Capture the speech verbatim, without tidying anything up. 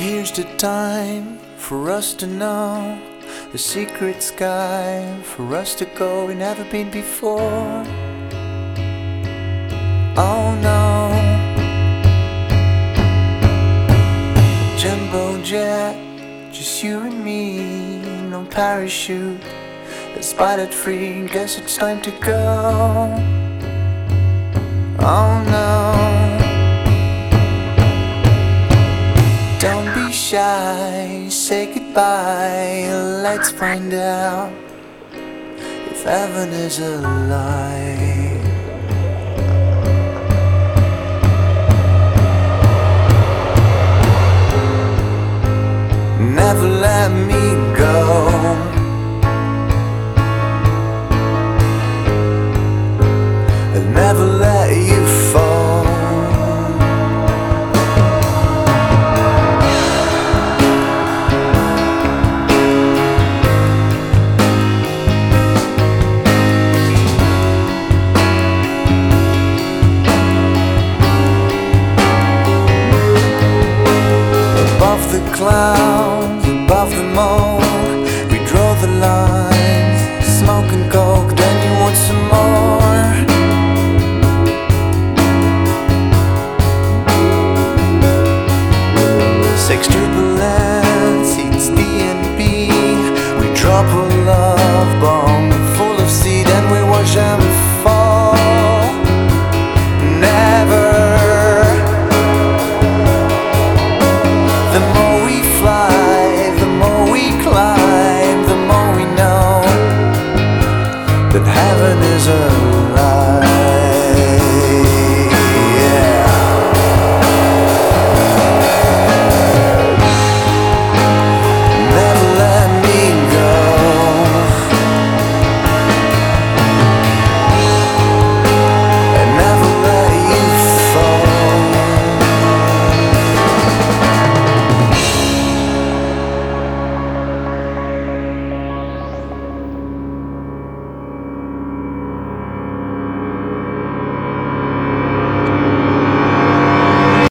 Here's the time for us to know the secret sky, for us to go we've never been before. Oh no, jumbo jet, just you and me, no parachute, spotted free, guess it's time to go. Oh no, don't be shy, say goodbye, let's find out if heaven is a lie. Never let me go, I'll never let you fall. Above the clouds, above the mold, we draw the lines, smoke and coke, then you want some more. Sextuplets, it's D and B, we drop a love bomb full of seed and we watch them fall. Never. The more we fly, the more we climb, the more we know that heaven is a lie.